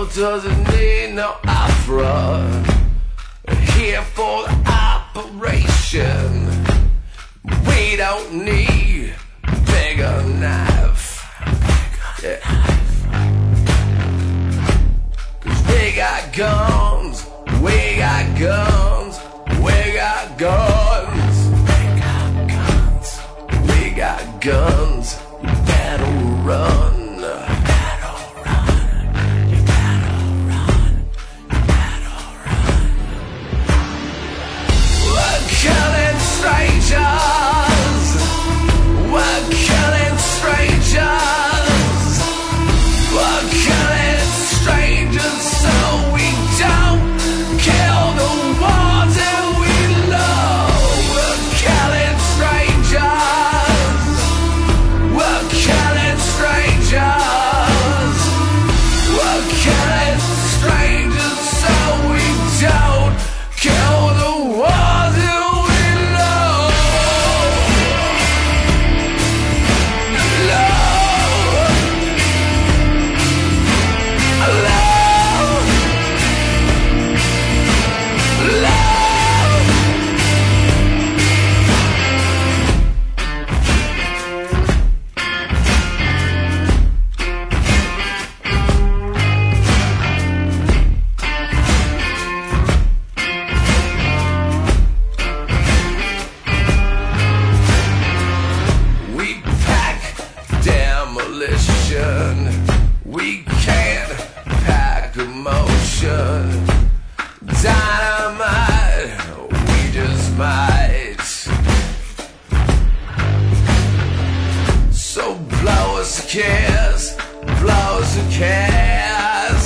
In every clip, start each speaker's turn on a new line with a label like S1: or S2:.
S1: doesn't need no opera. Here for the operation. We don't need bigger knife. Yeah. 'Cause we got guns, we got guns, we got guns. We got guns, you better run. Killing strangers, we're killing strangers, we're killing strangers so we don't kill the ones that we love. We're killing strangers, we're killing strangers, we're killing strangers so we don't kill the ones that we can't pack emotion. Dynamite, we just might. So blow us a kiss, blow us a kiss,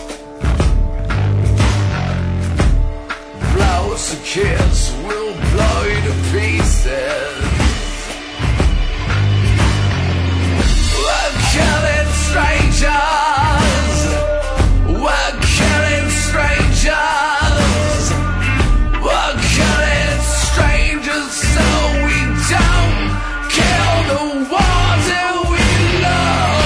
S1: blow us a kiss, we'll blow you to pieces. We're killing strangers, we're killing strangers, we're killing strangers so we don't kill the ones that we love.